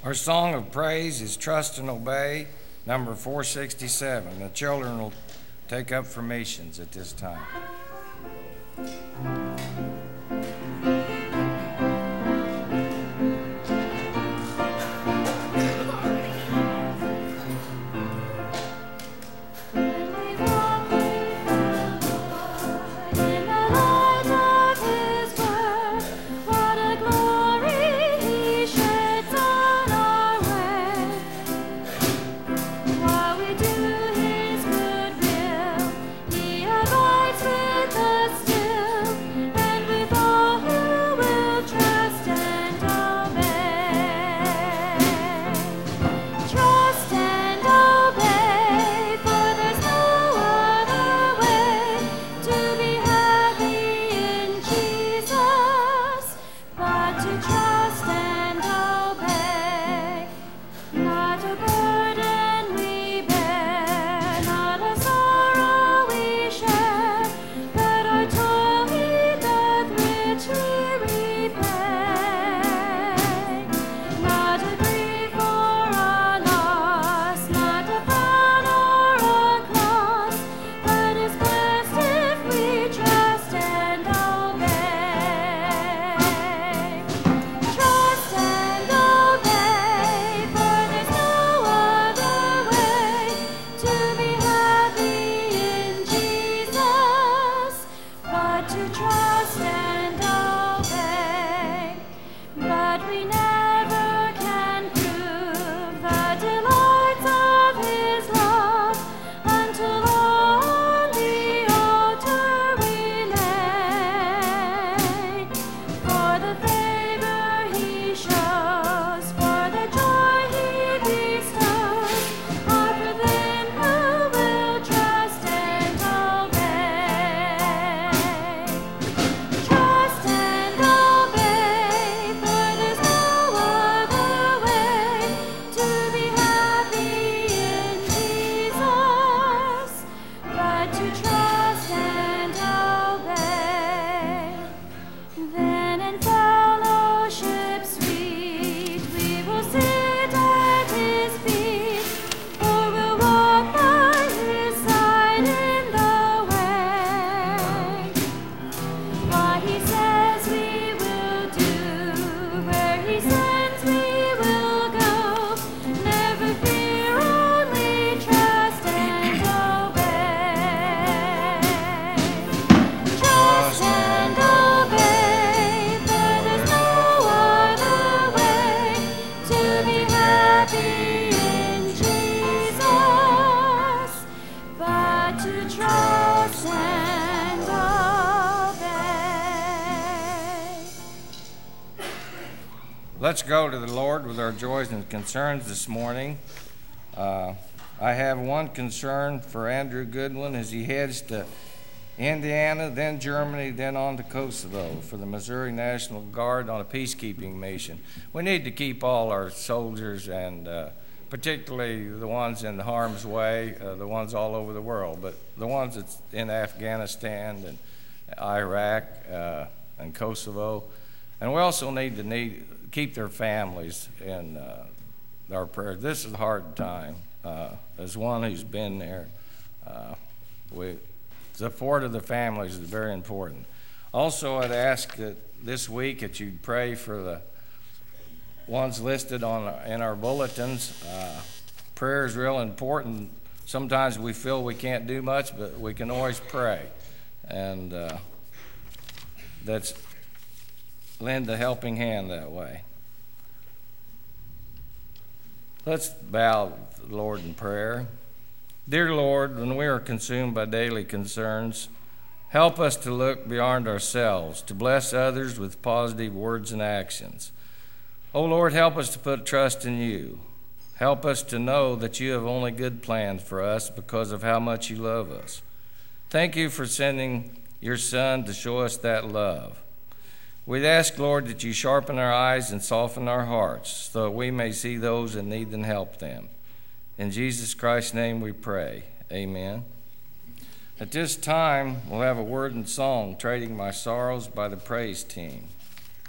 Our song of praise is Trust and Obey, number 467. The children will take up formations at this time. Let's go to the Lord with our joys and concerns this morning. I have one concern for Andrew Goodwin as he heads to Indiana, then Germany, then on to Kosovo for the Missouri National Guard on a peacekeeping mission. We need to keep all our soldiers, and particularly the ones in harm's way, the ones all over the world, but the ones that's in Afghanistan and Iraq and Kosovo. And we also need to keep their families in our prayers. This is a hard time. As one who's been there, support of the families is very important. Also, I'd ask that this week that you'd pray for the ones listed in our bulletins. Prayer is real important. Sometimes we feel we can't do much, but we can always pray. And that's lend a helping hand that way. Let's bow to the Lord in prayer. Dear Lord, when we are consumed by daily concerns, help us to look beyond ourselves, to bless others with positive words and actions. Oh Lord, help us to put trust in you. Help us to know that you have only good plans for us because of how much you love us. Thank you for sending your Son to show us that love. We'd ask, Lord, that you sharpen our eyes and soften our hearts so that we may see those in need and help them. In Jesus Christ's name we pray. Amen. At this time, we'll have a word and song, Trading My Sorrows by the praise team.